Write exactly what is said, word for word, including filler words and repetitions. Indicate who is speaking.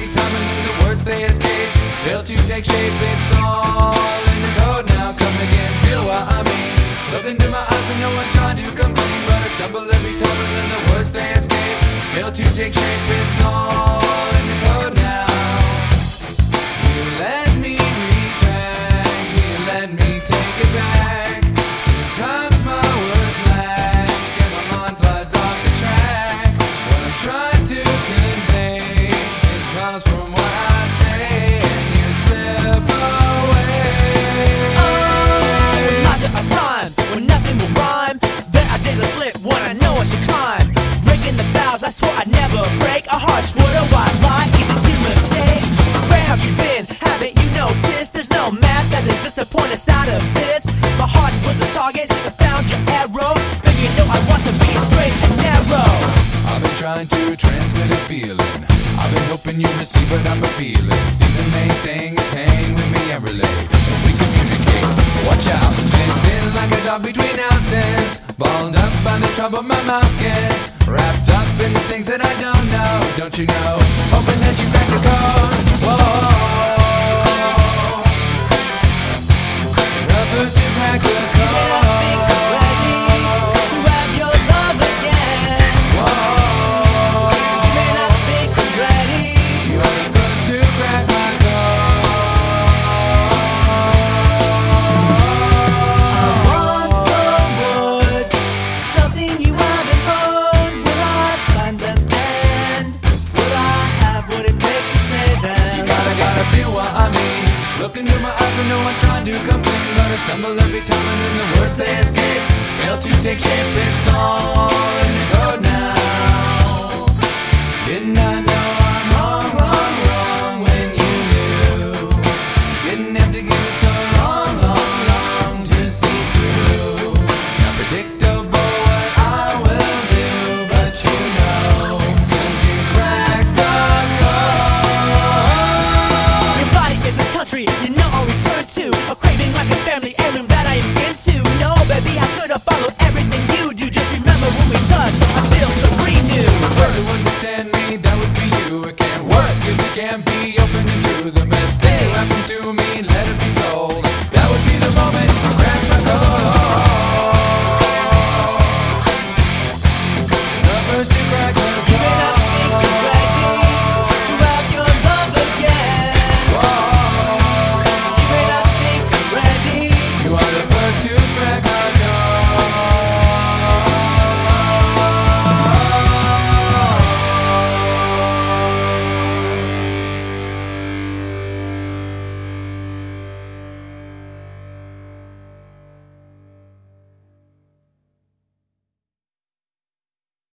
Speaker 1: every time, and then the words they escape fail to take shape. It's all in the code now. Come again, feel what I mean. Look into my eyes and know I'm trying to complain, but I stumble every time, and then the words they escape fail to take shape. It's all in the code now. Will you let me retract? Will you let me take it back? Sometimes my words lag and my mind flies off the track. What I'm trying to convey is miles from what I say, and you slip away.
Speaker 2: Oh, lots of times when nothing will rhyme, there are days I slip when I know I should climb. Breaking the vows I swore I'd never break. A harsh word, a white lie, easy to mistake. Where have you been? Haven't you noticed? There's no math that exists to point us out of this. My heart was the target, I found your arrow. Baby, you know I want to be straight and narrow.
Speaker 1: I've been trying to transmit a feeling. I've been hoping you receive what I'm feeling. See, the main thing is hang with me and relay as we communicate. Watch out, fenced in like a dog between houses, balled up by the trouble my mouth gets, wrapped up in the things that I don't know. Don't you know? Hoping that you crack the code. Whoa. The first to crack the code. Look into my eyes, I know I'm trying to complain, but I stumble every time, and then the words they escape fail to take shape. It's all in the code now. Didn't I know?